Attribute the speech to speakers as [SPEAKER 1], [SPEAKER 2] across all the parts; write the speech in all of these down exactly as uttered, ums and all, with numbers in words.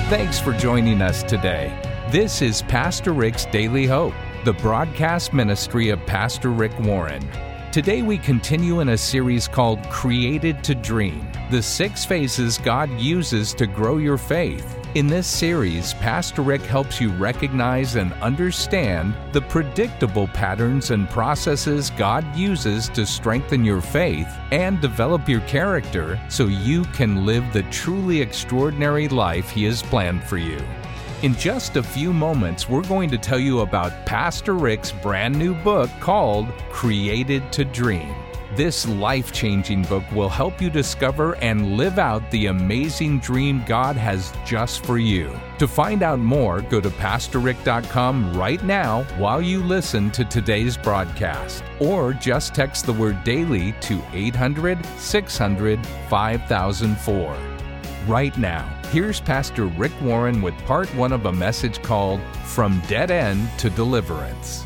[SPEAKER 1] Thanks for joining us today. This is Pastor Rick's Daily Hope, the broadcast ministry of Pastor Rick Warren. Today we continue in a series called Created to Dream, the six phases God uses to grow your faith. In this series, Pastor Rick helps you recognize and understand the predictable patterns and processes God uses to strengthen your faith and develop your character so you can live the truly extraordinary life He has planned for you. In just a few moments, we're going to tell you about Pastor Rick's brand new book called Created to Dream. This life-changing book will help you discover and live out the amazing dream God has just for you. To find out more, go to pastor rick dot com right now while you listen to today's broadcast. Or just text the word DAILY to eight hundred, six hundred, five thousand four. Right now, here's Pastor Rick Warren with part one of a message called From Dead End to Deliverance.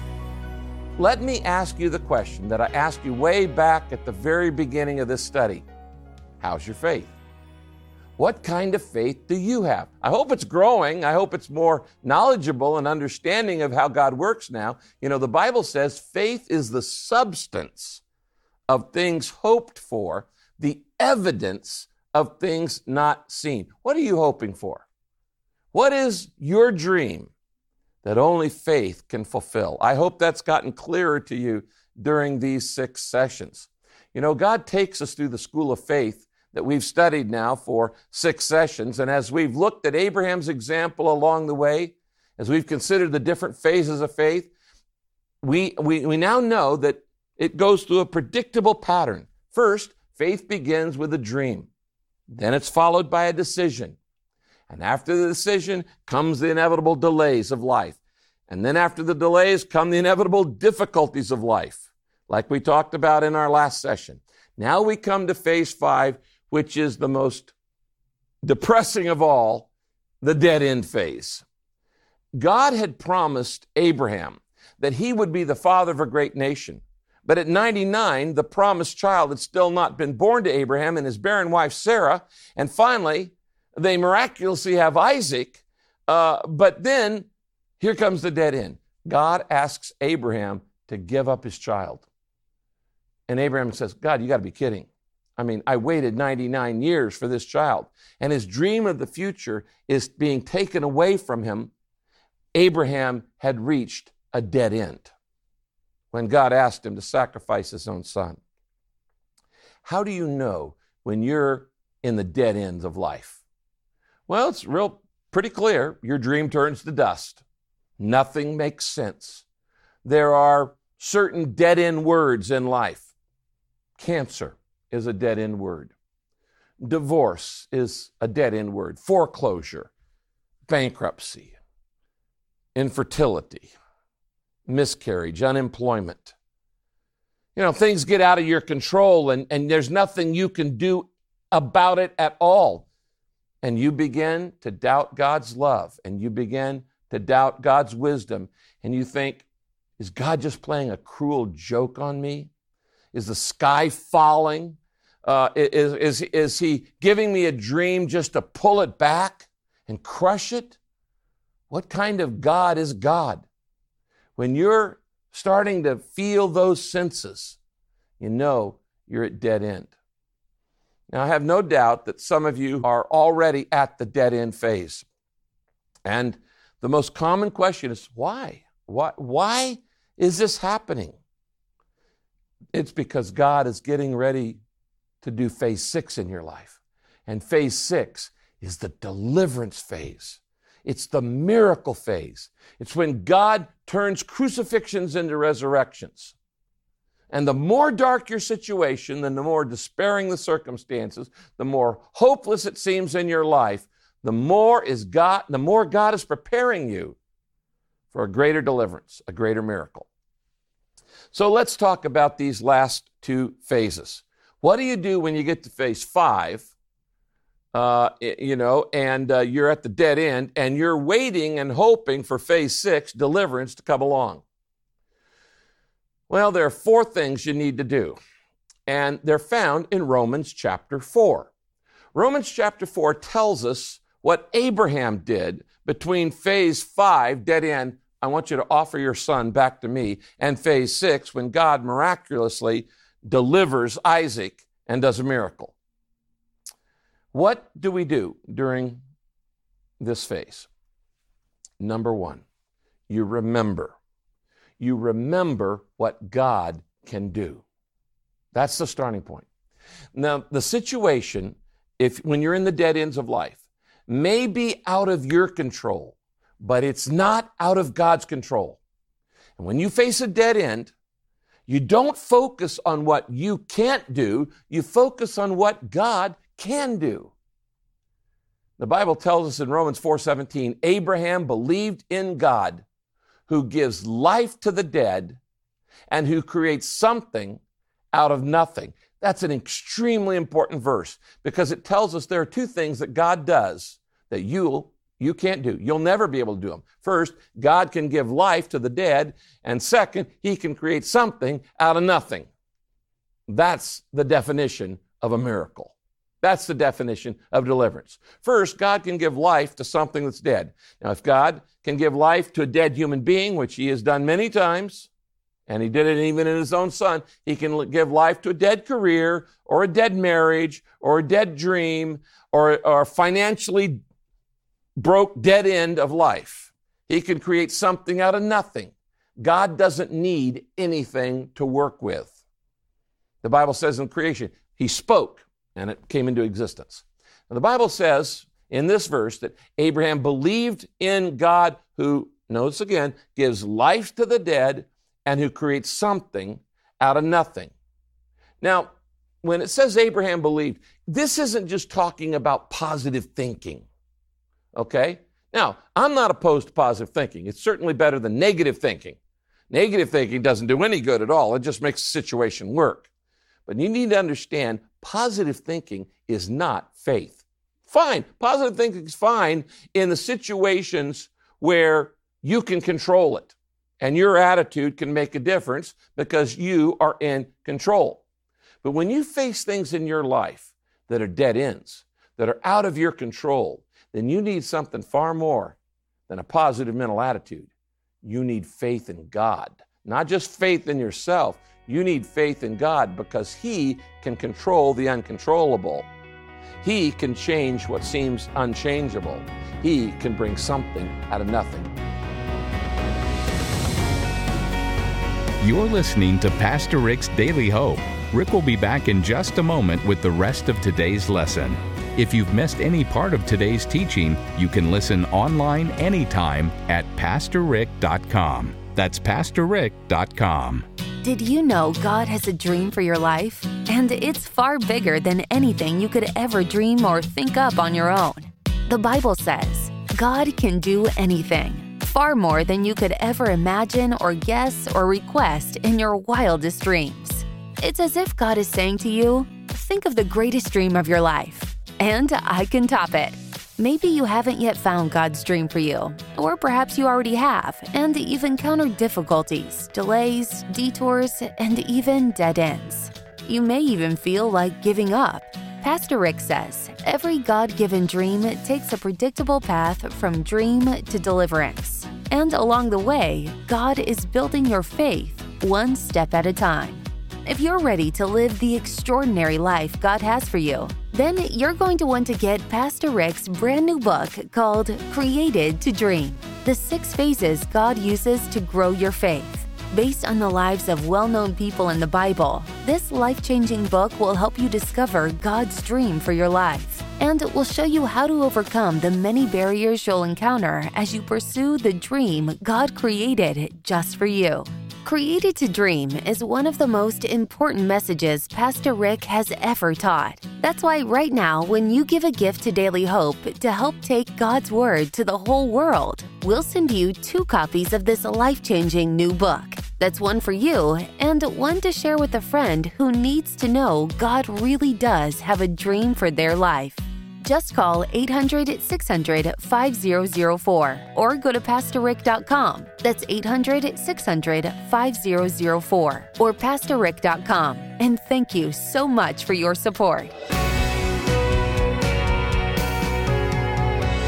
[SPEAKER 2] Let me ask you the question that I asked you way back at the very beginning of this study. How's your faith? What kind of faith do you have? I hope it's growing. I hope it's more knowledgeable and understanding of how God works now. You know, the Bible says faith is the substance of things hoped for, the evidence of things not seen. What are you hoping for? What is your dream that only faith can fulfill? I hope that's gotten clearer to you during these six sessions. You know, God takes us through the school of faith that we've studied now for six sessions, and as we've looked at Abraham's example along the way, as we've considered the different phases of faith, we, we, we now know that it goes through a predictable pattern. First, faith begins with a dream. Then it's followed by a decision. And after the decision comes the inevitable delays of life. And then after the delays come the inevitable difficulties of life, like we talked about in our last session. Now we come to phase five, which is the most depressing of all, the dead end phase. God had promised Abraham that he would be the father of a great nation. But at ninety-nine, the promised child had still not been born to Abraham and his barren wife Sarah. And finally, they miraculously have Isaac. Uh, but then here comes the dead end. God asks Abraham to give up his child. And Abraham says, God, you got to be kidding. I mean, I waited ninety-nine years for this child. And his dream of the future is being taken away from him. Abraham had reached a dead end when God asked him to sacrifice his own son. How do you know when you're in the dead ends of life? Well, it's real pretty clear. Your dream turns to dust. Nothing makes sense. There are certain dead-end words in life. Cancer is a dead-end word. Divorce is a dead-end word. Foreclosure, bankruptcy, infertility, miscarriage, unemployment. You know, things get out of your control and, and there's nothing you can do about it at all. And you begin to doubt God's love and you begin to doubt God's wisdom. And you think, is God just playing a cruel joke on me? Is the sky falling? Uh, is, is, is he giving me a dream just to pull it back and crush it? What kind of God is God? When you're starting to feel those senses, you know you're at dead end. Now, I have no doubt that some of you are already at the dead end phase. And the most common question is, why? Why, why is this happening? It's because God is getting ready to do phase six in your life. And phase six is the deliverance phase. It's the miracle phase. It's when God turns crucifixions into resurrections. And the more dark your situation, and the more despairing the circumstances, the more hopeless it seems in your life, the more is God, the more God is preparing you for a greater deliverance, a greater miracle. So let's talk about these last two phases. What do you do when you get to phase five? Uh, you know, and uh, you're at the dead end, and you're waiting and hoping for phase six, deliverance, to come along. Well, there are four things you need to do, and they're found in Romans chapter four. Romans chapter four tells us what Abraham did between phase five, dead end, I want you to offer your son back to me, and phase six, when God miraculously delivers Isaac and does a miracle. What do we do during this phase? Number one, you remember. You remember what God can do. That's the starting point. Now, the situation, if when you're in the dead ends of life, may be out of your control, but it's not out of God's control. And when you face a dead end, you don't focus on what you can't do, you focus on what God can do. The Bible tells us in Romans four seventeen, Abraham believed in God, who gives life to the dead and who creates something out of nothing. That's an extremely important verse because it tells us there are two things that God does that you you can't do. You'll never be able to do them. First, God can give life to the dead, and second, he can create something out of nothing. That's the definition of a miracle. That's the definition of deliverance. First, God can give life to something that's dead. Now, if God can give life to a dead human being, which he has done many times, and he did it even in his own son, he can give life to a dead career or a dead marriage or a dead dream or, or financially broke dead end of life. He can create something out of nothing. God doesn't need anything to work with. The Bible says in creation, he spoke and it came into existence. Now, the Bible says in this verse that Abraham believed in God who, notice again, gives life to the dead and who creates something out of nothing. Now, when it says Abraham believed, this isn't just talking about positive thinking. Okay? Now, I'm not opposed to positive thinking. It's certainly better than negative thinking. Negative thinking doesn't do any good at all. It just makes the situation work. But you need to understand, positive thinking is not faith. Fine. Positive thinking is fine in the situations where you can control it. And your attitude can make a difference because you are in control. But when you face things in your life that are dead ends, that are out of your control, then you need something far more than a positive mental attitude. You need faith in God. Not just faith in yourself. You need faith in God because he can control the uncontrollable. He can change what seems unchangeable. He can bring something out of nothing.
[SPEAKER 1] You're listening to Pastor Rick's Daily Hope. Rick will be back in just a moment with the rest of today's lesson. If you've missed any part of today's teaching, you can listen online anytime at pastor rick dot com. That's pastor rick dot com.
[SPEAKER 3] Did you know God has a dream for your life? And it's far bigger than anything you could ever dream or think up on your own. The Bible says, God can do anything, far more than you could ever imagine or guess or request in your wildest dreams. It's as if God is saying to you, think of the greatest dream of your life, and I can top it. Maybe you haven't yet found God's dream for you, or perhaps you already have, and you've encountered difficulties, delays, detours, and even dead ends. You may even feel like giving up. Pastor Rick says, every God-given dream takes a predictable path from dream to deliverance. And along the way, God is building your faith one step at a time. If you're ready to live the extraordinary life God has for you, then you're going to want to get Pastor Rick's brand new book called Created to Dream, the six phases God uses to grow your faith. Based on the lives of well-known people in the Bible, this life-changing book will help you discover God's dream for your life, and it will show you how to overcome the many barriers you'll encounter as you pursue the dream God created just for you. Created to Dream is one of the most important messages Pastor Rick has ever taught. That's why right now, when you give a gift to Daily Hope to help take God's Word to the whole world, we'll send you two copies of this life-changing new book. That's one for you and one to share with a friend who needs to know God really does have a dream for their life. Just call eight hundred, six hundred, five zero zero four or go to pastor rick dot com. That's eight hundred, six hundred, five zero zero four or pastor rick dot com. And thank you so much for your support.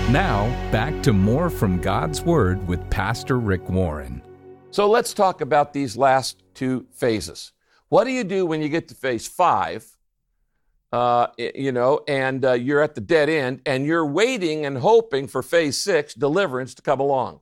[SPEAKER 1] Now, back to more from God's Word with Pastor Rick Warren.
[SPEAKER 2] So let's talk about these last two phases. What do you do when you get to phase five, uh, you know, and uh, you're at the dead end, and you're waiting and hoping for phase six, deliverance, to come along?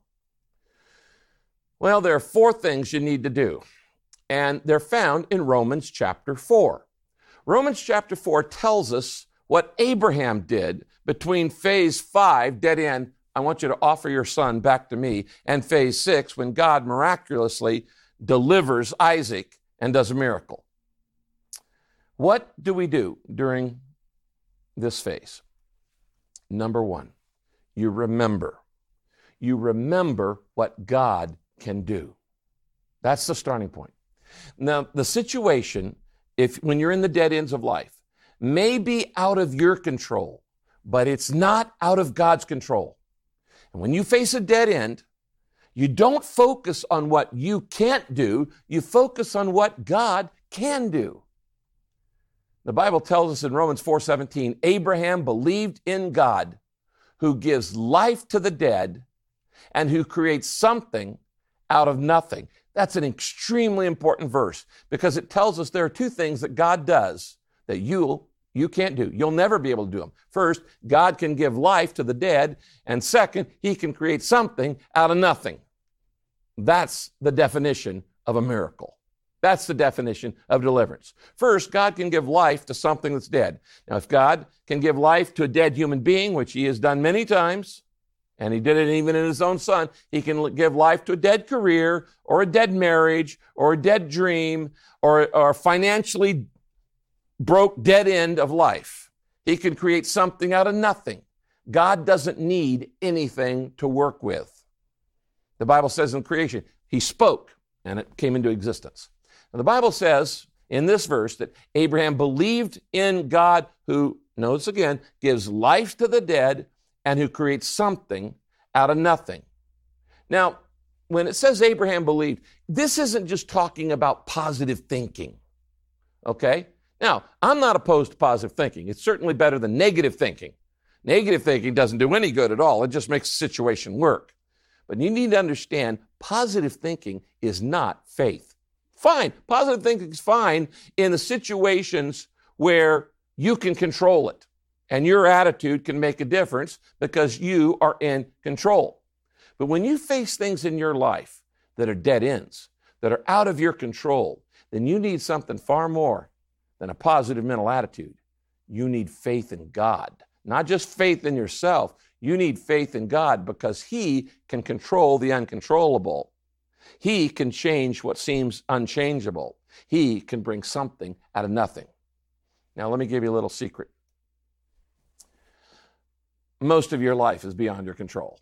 [SPEAKER 2] Well, there are four things you need to do, and they're found in Romans chapter four. Romans chapter four tells us what Abraham did between phase five, dead end, I want you to offer your son back to me, and phase six, when God miraculously delivers Isaac and does a miracle. What do we do during this phase? Number one, you remember. You remember what God can do. That's the starting point. Now, the situation, if when you're in the dead ends of life, may be out of your control, but it's not out of God's control. And when you face a dead end, you don't focus on what you can't do, you focus on what God can do. The Bible tells us in Romans four seventeen, Abraham believed in God, who gives life to the dead and who creates something out of nothing. That's an extremely important verse because it tells us there are two things that God does that you'll You can't do. You'll never be able to do them. First, God can give life to the dead. And second, he can create something out of nothing. That's the definition of a miracle. That's the definition of deliverance. First, God can give life to something that's dead. Now, if God can give life to a dead human being, which he has done many times, and he did it even in his own son, he can give life to a dead career or a dead marriage or a dead dream or, or financially broke dead end of life. He can create something out of nothing. God doesn't need anything to work with. The Bible says in creation, he spoke and it came into existence. And the Bible says in this verse that Abraham believed in God who, notice again, gives life to the dead and who creates something out of nothing. Now, when it says Abraham believed, this isn't just talking about positive thinking, okay? Now, I'm not opposed to positive thinking. It's certainly better than negative thinking. Negative thinking doesn't do any good at all. It just makes the situation work. But you need to understand, positive thinking is not faith. Fine, positive thinking is fine in the situations where you can control it. And your attitude can make a difference because you are in control. But when you face things in your life that are dead ends, that are out of your control, then you need something far more than a positive mental attitude. You need faith in God. Not just faith in yourself. You need faith in God because he can control the uncontrollable. He can change what seems unchangeable. He can bring something out of nothing. Now, let me give you a little secret. Most of your life is beyond your control.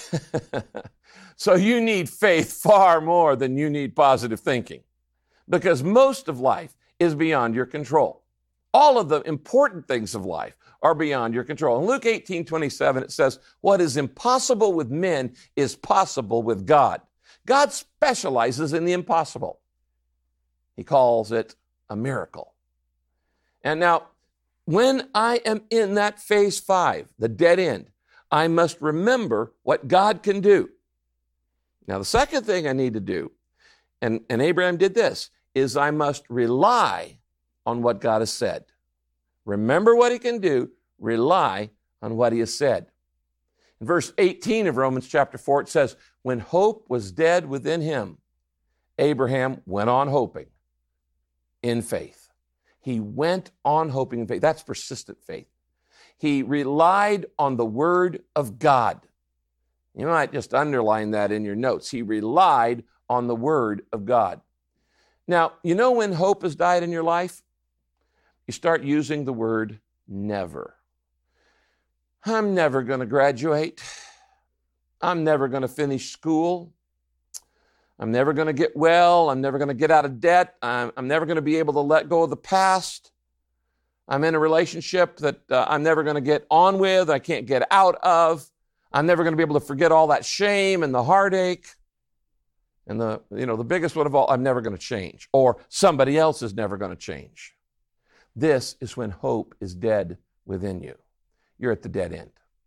[SPEAKER 2] So you need faith far more than you need positive thinking because most of life is beyond your control. All of the important things of life are beyond your control. In Luke eighteen twenty-seven, it says, what is impossible with men is possible with God. God specializes in the impossible. He calls it a miracle. And now, when I am in that phase five, the dead end, I must remember what God can do. Now, the second thing I need to do, and, and Abraham did this, is I must rely on what God has said. Remember what he can do, rely on what he has said. In verse eighteen of Romans chapter four, it says, when hope was dead within him, Abraham went on hoping in faith. He went on hoping in faith. That's persistent faith. He relied on the word of God. You might just underline that in your notes. He relied on the word of God. Now, you know when hope has died in your life? You start using the word never. I'm never going to graduate. I'm never going to finish school. I'm never going to get well. I'm never going to get out of debt. I'm, I'm never going to be able to let go of the past. I'm in a relationship that uh, I'm never going to get on with. I can't get out of. I'm never going to be able to forget all that shame and the heartache. And the, you know, the biggest one of all, I'm never going to change. Or somebody else is never going to change. This is when hope is dead within you. You're at the dead end.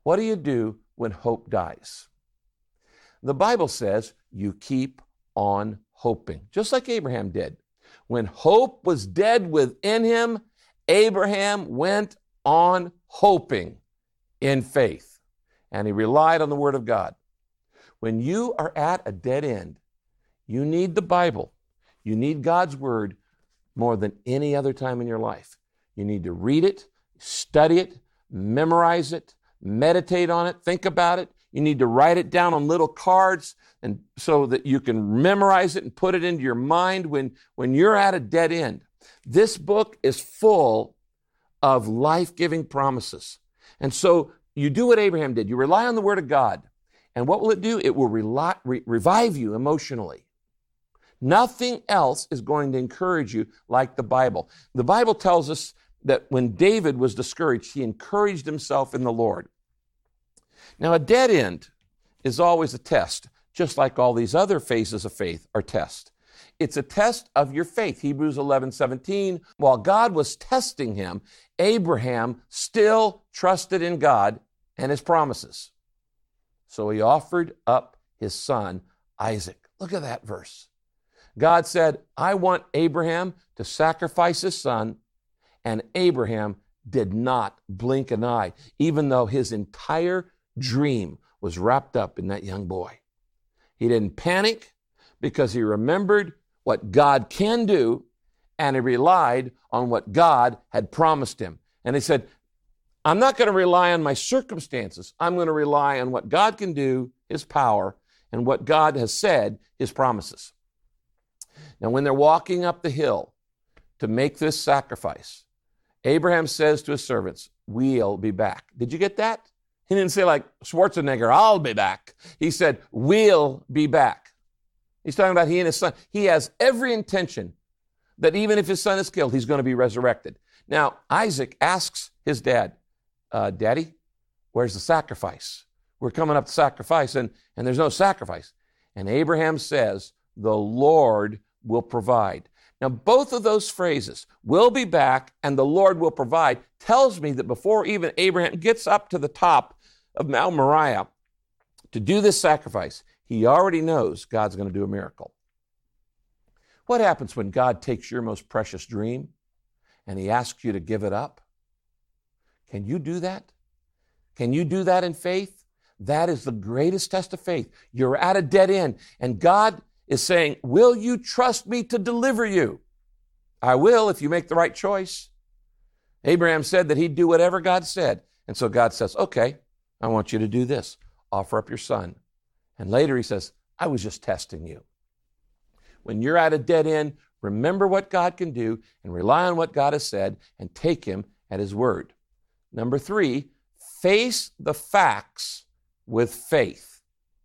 [SPEAKER 2] What do you do when hope dies? The Bible says you keep on hoping, just like Abraham did. When hope was dead within him, Abraham went on hoping in faith, and he relied on the Word of God. When you are at a dead end, you need the Bible. You need God's Word more than any other time in your life. You need to read it, study it, memorize it, meditate on it, think about it. You need to write it down on little cards and so that you can memorize it and put it into your mind when, when you're at a dead end. This book is full of life-giving promises. And so you do what Abraham did. You rely on the Word of God. And what will it do? It will rely, re- revive you emotionally. Nothing else is going to encourage you like the Bible. The Bible tells us that when David was discouraged, he encouraged himself in the Lord. Now, a dead end is always a test, just like all these other phases of faith are tests. It's a test of your faith. Hebrews eleven seventeen, while God was testing him, Abraham still trusted in God and His promises. So he offered up his son, Isaac. Look at that verse. God said, I want Abraham to sacrifice his son, and Abraham did not blink an eye, even though his entire dream was wrapped up in that young boy. He didn't panic because he remembered what God can do, and he relied on what God had promised him. And he said, I'm not going to rely on my circumstances. I'm going to rely on what God can do, His power, and what God has said, His promises. Now, when they're walking up the hill to make this sacrifice, Abraham says to his servants, we'll be back. Did you get that? He didn't say like Schwarzenegger, I'll be back. He said, we'll be back. He's talking about he and his son. He has every intention that even if his son is killed, he's going to be resurrected. Now, Isaac asks his dad, uh, Daddy, where's the sacrifice? We're coming up to sacrifice, and, and there's no sacrifice. And Abraham says, the Lord will provide. Now, both of those phrases, will be back and the Lord will provide, tells me that before even Abraham gets up to the top of Mount Moriah to do this sacrifice, he already knows God's going to do a miracle. What happens when God takes your most precious dream and He asks you to give it up? Can you do that? Can you do that in faith? That is the greatest test of faith. You're at a dead end, and God is saying, will you trust me to deliver you? I will if you make the right choice. Abraham said that he'd do whatever God said. And so God says, okay, I want you to do this. Offer up your son. And later he says, I was just testing you. When you're at a dead end, remember what God can do and rely on what God has said and take Him at His word. Number three, face the facts with faith.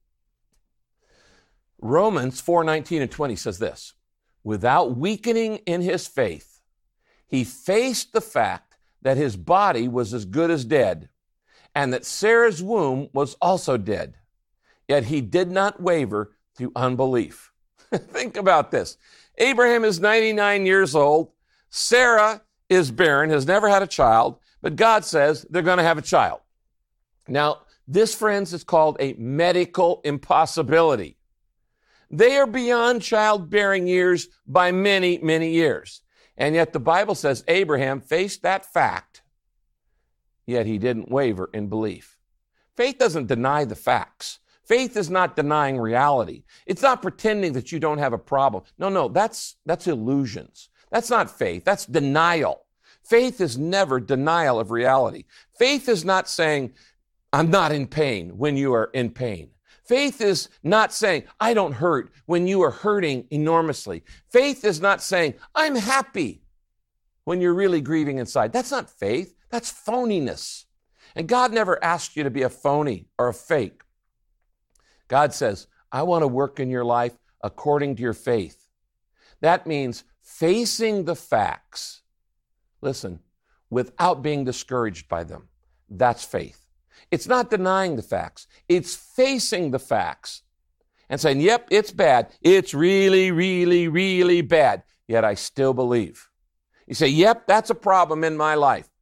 [SPEAKER 2] Romans four nineteen and twenty says this, without weakening in his faith, he faced the fact that his body was as good as dead and that Sarah's womb was also dead. Yet he did not waver through unbelief. Think about this. Abraham is ninety-nine years old. Sarah is barren, has never had a child, but God says they're going to have a child. Now, this, friends, is called a medical impossibility. They are beyond childbearing years by many, many years. And yet the Bible says Abraham faced that fact, yet he didn't waver in belief. Faith doesn't deny the facts. Faith is not denying reality. It's not pretending that you don't have a problem. No, no, that's, that's illusions. That's not faith. That's denial. Faith is never denial of reality. Faith is not saying, I'm not in pain when you are in pain. Faith is not saying, I don't hurt when you are hurting enormously. Faith is not saying, I'm happy when you're really grieving inside. That's not faith. That's phoniness. And God never asked you to be a phony or a fake. God says, I want to work in your life according to your faith. That means facing the facts, listen, without being discouraged by them. That's faith. It's not denying the facts. It's facing the facts and saying, yep, it's bad. It's really, really, really bad. Yet I still believe. You say, yep, that's a problem in my life.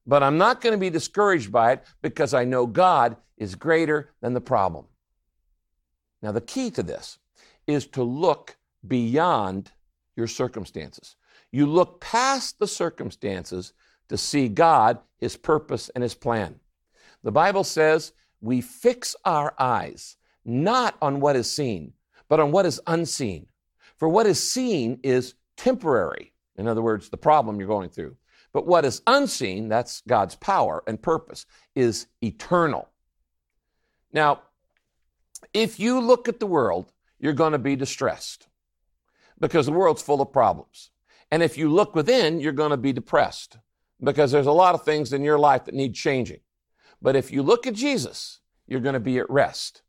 [SPEAKER 2] But I'm not going to be discouraged by it because I know God is greater than the problem. Now, the key to this is to look beyond your circumstances. You look past the circumstances to see God, His purpose, and His plan. The Bible says we fix our eyes not on what is seen, but on what is unseen. For what is seen is temporary. In other words, the problem you're going through. But what is unseen, that's God's power and purpose, is eternal. Now, if you look at the world, you're going to be distressed because the world's full of problems. And if you look within, you're going to be depressed because there's a lot of things in your life that need changing. But if you look at Jesus, you're going to be at rest.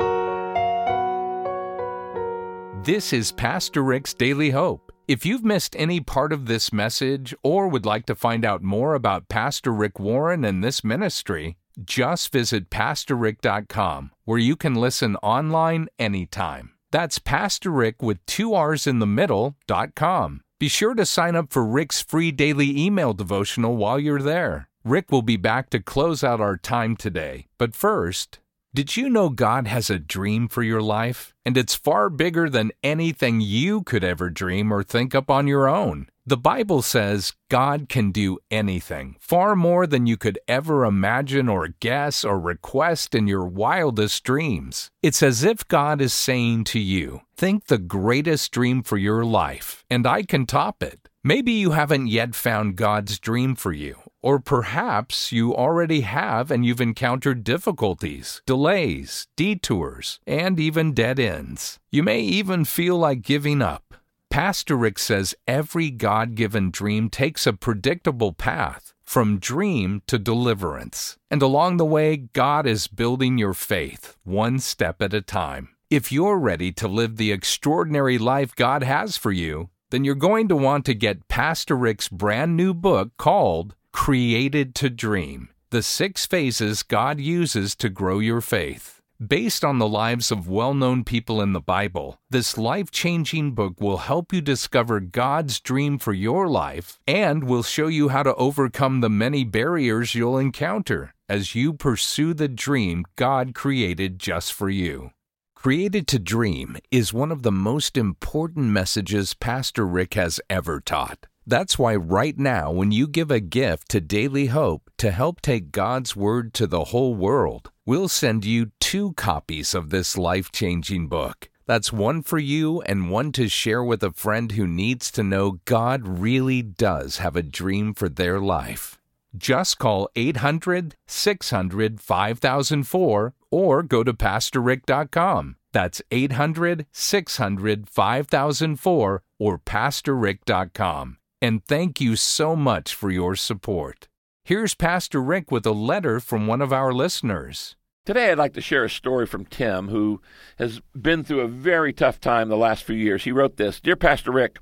[SPEAKER 1] This is Pastor Rick's Daily Hope. If you've missed any part of this message or would like to find out more about Pastor Rick Warren and this ministry, just visit pastor rick dot com, where you can listen online anytime. That's Pastor Rick with two R's in the middle, dot com. Be sure to sign up for Rick's free daily email devotional while you're there. Rick will be back to close out our time today. But first, did you know God has a dream for your life? And it's far bigger than anything you could ever dream or think up on your own. The Bible says God can do anything, far more than you could ever imagine or guess or request in your wildest dreams. It's as if God is saying to you, think the greatest dream for your life, and I can top it. Maybe you haven't yet found God's dream for you. Or perhaps you already have and you've encountered difficulties, delays, detours, and even dead ends. You may even feel like giving up. Pastor Rick says every God-given dream takes a predictable path from dream to deliverance. And along the way, God is building your faith one step at a time. If you're ready to live the extraordinary life God has for you, then you're going to want to get Pastor Rick's brand new book called Created to Dream, the six phases God uses to grow your faith. Based on the lives of well-known people in the Bible, this life-changing book will help you discover God's dream for your life and will show you how to overcome the many barriers you'll encounter as you pursue the dream God created just for you. Created to Dream is one of the most important messages Pastor Rick has ever taught. That's why right now, when you give a gift to Daily Hope to help take God's Word to the whole world, we'll send you two copies of this life-changing book. That's one for you and one to share with a friend who needs to know God really does have a dream for their life. Just call eight hundred, six hundred, five thousand four or go to pastor rick dot com. That's eight hundred, six hundred, five thousand four or pastor rick dot com. And thank you so much for your support. Here's Pastor Rick with a letter from one of our listeners.
[SPEAKER 2] Today I'd like to share a story from Tim, who has been through a very tough time the last few years. He wrote this: Dear Pastor Rick,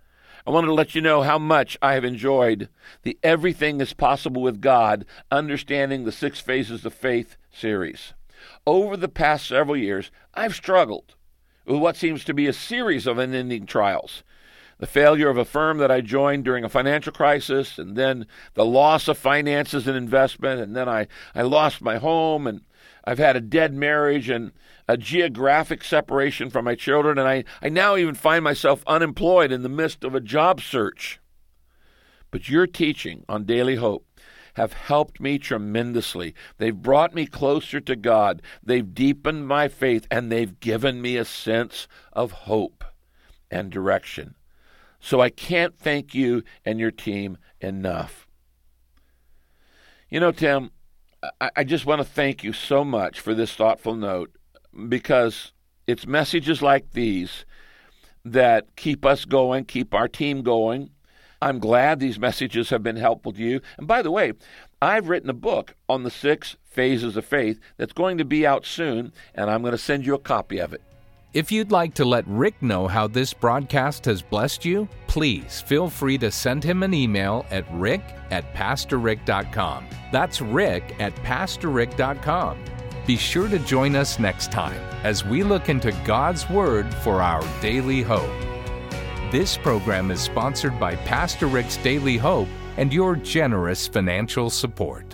[SPEAKER 2] I wanted to let you know how much I have enjoyed the Everything is Possible with God, Understanding the Six Phases of Faith series. Over the past several years, I've struggled with what seems to be a series of unending trials. The failure of a firm that I joined during a financial crisis, and then the loss of finances and investment, and then I, I lost my home, and I've had a dead marriage and a geographic separation from my children, and I, I now even find myself unemployed in the midst of a job search. But your teaching on Daily Hope have helped me tremendously. They've brought me closer to God. They've deepened my faith, and they've given me a sense of hope and direction. So I can't thank you and your team enough. You know, Tim, I, I just want to thank you so much for this thoughtful note, because it's messages like these that keep us going, keep our team going. I'm glad these messages have been helpful to you. And by the way, I've written a book on the six phases of faith that's going to be out soon, and I'm going to send you a copy of it.
[SPEAKER 1] If you'd like to let Rick know how this broadcast has blessed you, please feel free to send him an email at rick at pastor rick dot com. That's rick at pastor rick dot com. Be sure to join us next time as we look into God's Word for our daily hope. This program is sponsored by Pastor Rick's Daily Hope and your generous financial support.